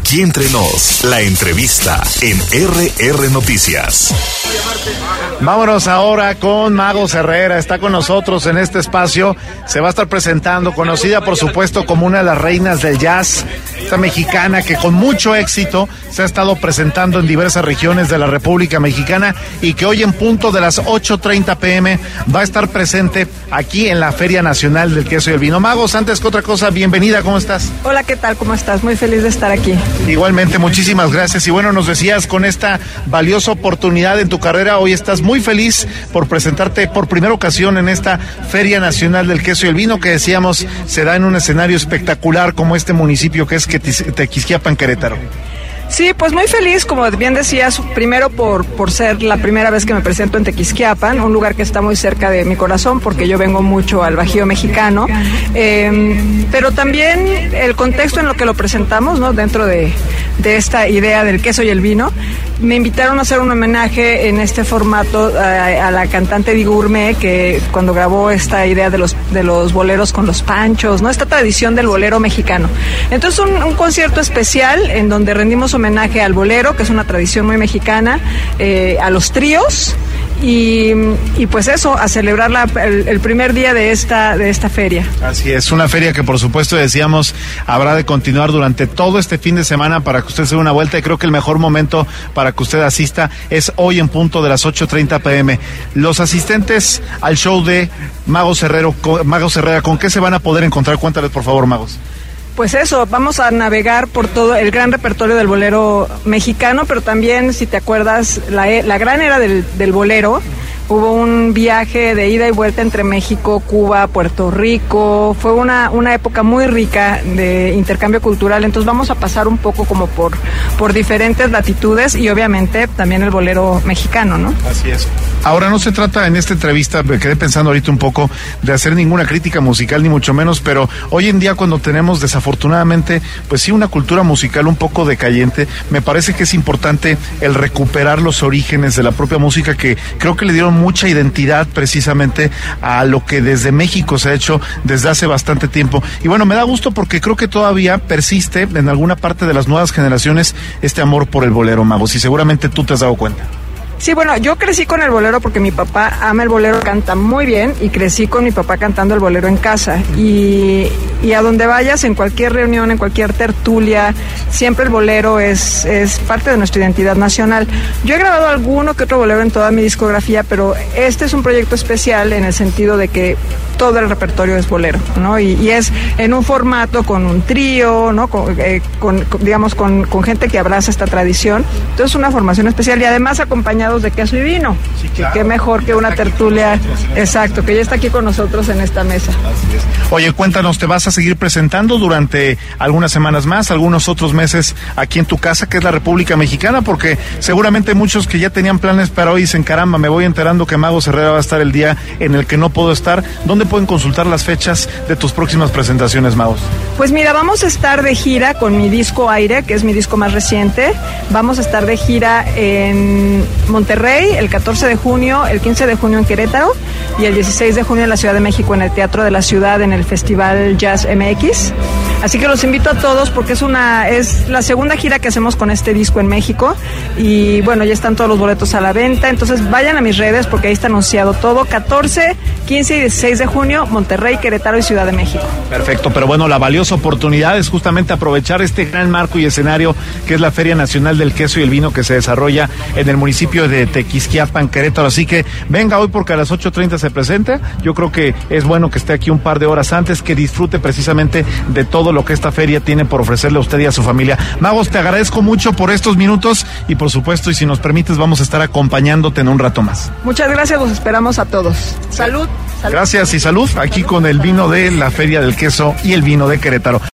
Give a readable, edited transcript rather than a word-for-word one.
Aquí entre nos, la entrevista en RR Noticias. Vámonos ahora con Magos Herrera. Está con nosotros en este espacio. Se va a estar presentando, conocida por supuesto como una de las reinas del jazz, esta mexicana que con mucho éxito se ha estado presentando en diversas regiones de la República Mexicana y que hoy en punto de las 8:30 p.m. va a estar presente aquí en la Feria Nacional del Queso y el Vino. Magos, antes que otra cosa, bienvenida, ¿cómo estás? Hola, ¿qué tal? ¿Cómo estás? Muy feliz de estar aquí. Igualmente, muchísimas gracias. Y bueno, nos decías, con esta valiosa oportunidad en tu carrera, hoy estás muy feliz por presentarte por primera ocasión en esta Feria Nacional del Queso y el Vino, que decíamos se da en un escenario espectacular como este municipio que es Tequisquiapan, Querétaro. Sí, pues muy feliz, como bien decías, primero por ser la primera vez que me presento en Tequisquiapan, un lugar que está muy cerca de mi corazón porque yo vengo mucho al Bajío mexicano, pero también el contexto en lo que lo presentamos, ¿no? Dentro de esta idea del queso y el vino. Me invitaron a hacer un homenaje en este formato a la cantante Di Gourmet, que cuando grabó esta idea de los boleros con los panchos, ¿no? Esta tradición del bolero mexicano. Entonces un concierto especial en donde rendimos homenaje al bolero, que es una tradición muy mexicana, a los tríos y pues eso, a celebrar el primer día de esta feria. Así es, una feria que por supuesto decíamos habrá de continuar durante todo este fin de semana para que usted se dé una vuelta, y creo que el mejor momento para que usted asista es hoy en punto de las 8:30 p.m. Los asistentes al show de Magos Herrera, ¿con qué se van a poder encontrar? Cuéntales por favor, Magos. Pues eso, vamos a navegar por todo el gran repertorio del bolero mexicano, pero también, si te acuerdas, la gran era del bolero. Hubo un viaje de ida y vuelta entre México, Cuba, Puerto Rico. Fue una época muy rica de intercambio cultural. Entonces vamos a pasar un poco como por diferentes latitudes y obviamente también el bolero mexicano, ¿no? Así es. Ahora, no se trata en esta entrevista, me quedé pensando ahorita un poco, de hacer ninguna crítica musical, ni mucho menos, pero hoy en día, cuando tenemos desafortunadamente, pues sí, una cultura musical un poco decayente, me parece que es importante el recuperar los orígenes de la propia música, que creo que le dieron mucha identidad precisamente a lo que desde México se ha hecho desde hace bastante tiempo. Y bueno, me da gusto porque creo que todavía persiste en alguna parte de las nuevas generaciones este amor por el bolero, Magos, y seguramente tú te has dado cuenta. Sí, bueno, yo crecí con el bolero porque mi papá ama el bolero, canta muy bien, y crecí con mi papá cantando el bolero en casa. Y a donde vayas, en cualquier reunión, en cualquier tertulia, siempre el bolero es parte de nuestra identidad nacional. Yo he grabado alguno que otro bolero en toda mi discografía, pero este es un proyecto especial en el sentido de que todo el repertorio es bolero, ¿no? Y es en un formato con un trío, ¿no? Con gente que abraza esta tradición. Entonces, una formación especial y además acompañada de queso y vino. Sí, claro. Qué mejor que una tertulia, exacto, que ya está aquí con nosotros en esta mesa. Así es. Oye, cuéntanos, ¿te vas a seguir presentando durante algunas semanas más, algunos otros meses aquí en tu casa, que es la República Mexicana? Porque seguramente muchos que ya tenían planes para hoy dicen, caramba, me voy enterando que Magos Herrera va a estar el día en el que no puedo estar. ¿Dónde pueden consultar las fechas de tus próximas presentaciones, Magos? Pues mira, vamos a estar de gira con mi disco Aire, que es mi disco más reciente. Vamos a estar de gira en Monterrey el 14 de junio, el 15 de junio en Querétaro y el 16 de junio en la Ciudad de México en el Teatro de la Ciudad en el Festival Jazz MX. Así que los invito a todos porque es la segunda gira que hacemos con este disco en México y bueno, ya están todos los boletos a la venta, entonces vayan a mis redes porque ahí está anunciado todo. 14, 15 y 16 de junio, Monterrey, Querétaro y Ciudad de México. Perfecto, pero bueno, la valiosa oportunidad es justamente aprovechar este gran marco y escenario que es la Feria Nacional del Queso y el Vino, que se desarrolla en el municipio de Tequisquiapan, Querétaro. Así que venga hoy porque a las 8:30 se presenta. Yo creo que es bueno que esté aquí un par de horas antes, que disfrute precisamente de todo lo que esta feria tiene por ofrecerle a usted y a su familia. Magos, te agradezco mucho por estos minutos y por supuesto, y si nos permites, vamos a estar acompañándote en un rato más. Muchas gracias, los esperamos a todos. Salud. Gracias y salud aquí con el vino de la Feria del Queso y el Vino de Querétaro.